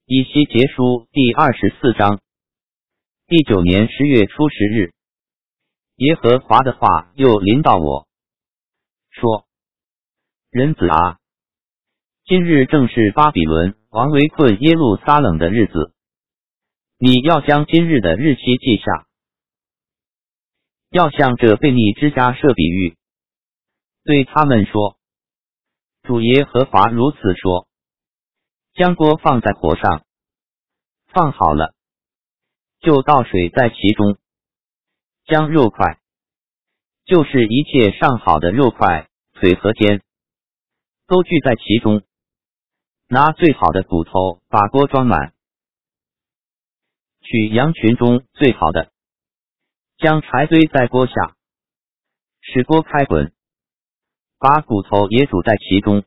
以西结书第24章。第9年10月初10日，耶和华的话又临到我，说：人子啊，今日正是巴比伦王围困耶路撒冷的日子，你要将今日的日期记下，要向这悖逆之家设比喻，对他们说：主耶和华如此说，将锅放在火上，放好了，就倒水在其中，将肉块，就是一切上好的肉块、腿和肩，都聚在其中，拿最好的骨头把锅装满，取羊群中最好的，将柴堆在锅下，使锅开滚，把骨头也煮在其中。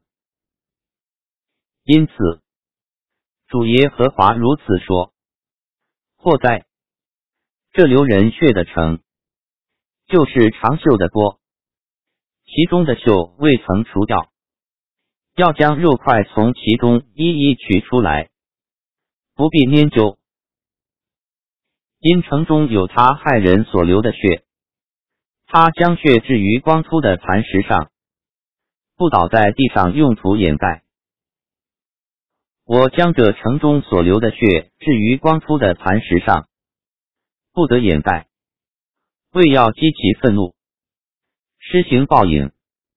因此，主耶和华如此说：祸哉！这流人血的城，就是长锈的锅，其中的锈未曾除掉，要将肉块从其中一一取出来，不必拈阄。因城中有他害人所流的血，他将血置于光秃的磐石上，不倒在地上用土掩盖。我将这城中所流的血置于光秃的磐石上，不得掩盖，为要激起愤怒，施行报应。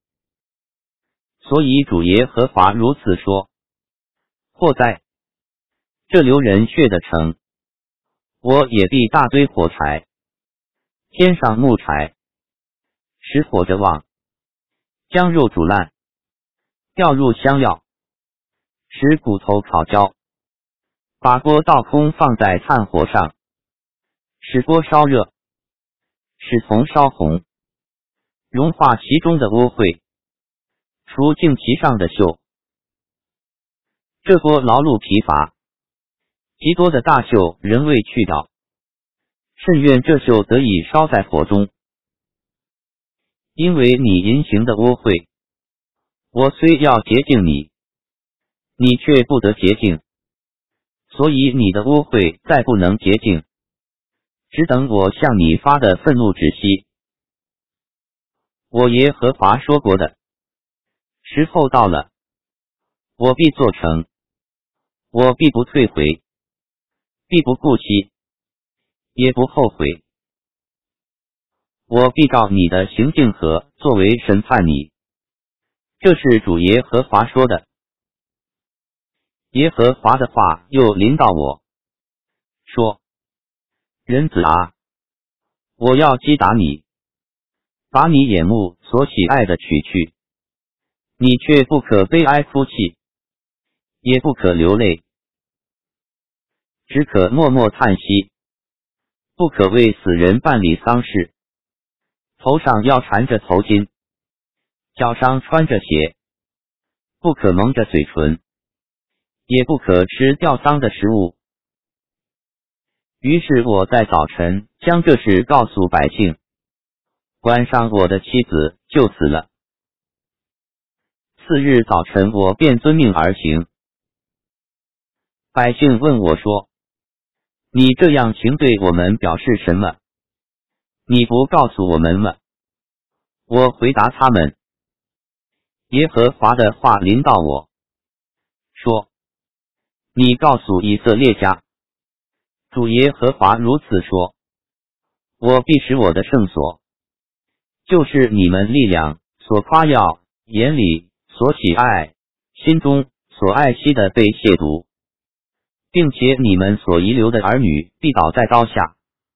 所以主耶和华如此说：祸哉！这流人血的城，我也必大堆火柴，添上木柴，使火着旺，将肉煮烂，掉入香料，使骨头烤焦，把锅倒空放在炭火上，使锅烧热，使铜烧红，融化其中的污秽，除净其上的锈。这锅劳碌疲乏，极多的大锈仍未去掉，甚愿这锈得以烧在火中。因为你淫行的污秽，我虽要洁净你，你却不得洁净，所以你的污秽再不能洁净，只等我向你发的愤怒止息。我耶和华说过的，时候到了，我必做成，我必不退回，必不顾惜，也不后悔。我必照你的行径和作为审判你。这是主耶和华说的。耶和华的话又临到我，说：人子啊，我要击打你，把你眼目所喜爱的取去，你却不可悲哀哭泣，也不可流泪，只可默默叹息，不可为死人办理丧事，头上要缠着头巾，脚上穿着鞋，不可蒙着嘴唇，也不可吃吊丧的食物。于是我在早晨将这事告诉百姓，晚上我的妻子就死了。次日早晨我便遵命而行。百姓问我说：你这样行对我们表示什么？你不告诉我们吗？我回答他们：耶和华的话临到我，说：你告诉以色列家，主耶和华如此说：我必使我的圣所，就是你们力量所夸耀、眼里所喜爱、心中所爱惜的被亵渎，并且你们所遗留的儿女必倒在刀下。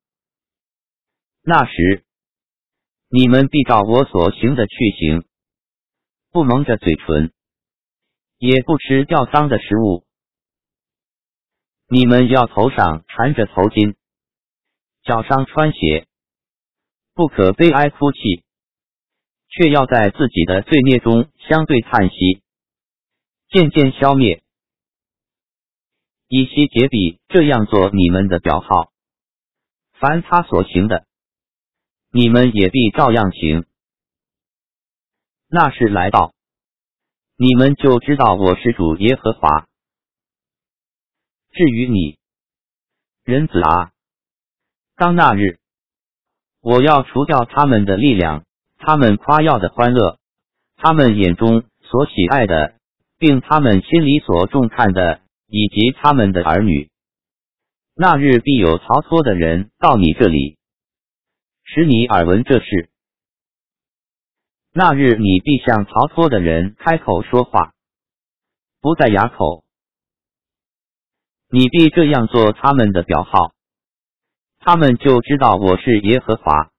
那时，你们必照我所行的去行，不蒙着嘴唇，也不吃吊丧的食物。你们要头上缠着头巾，脚上穿鞋，不可悲哀哭泣，却要在自己的罪孽中相对叹息，渐渐消灭。以西结必这样做你们的表号，凡他所行的，你们也必照样行。那时来到，你们就知道我是主耶和华。 至于你，人子啊，当那日，我要除掉他们的力量，他们夸耀的欢乐，他们眼中所喜爱的，并他们心里所重看的，以及他们的儿女。那日必有逃脱的人到你这里，使你耳闻这事。那日你必向逃脱的人开口说话，不在哑口。你必这样做他们的表号，他们就知道我是耶和华。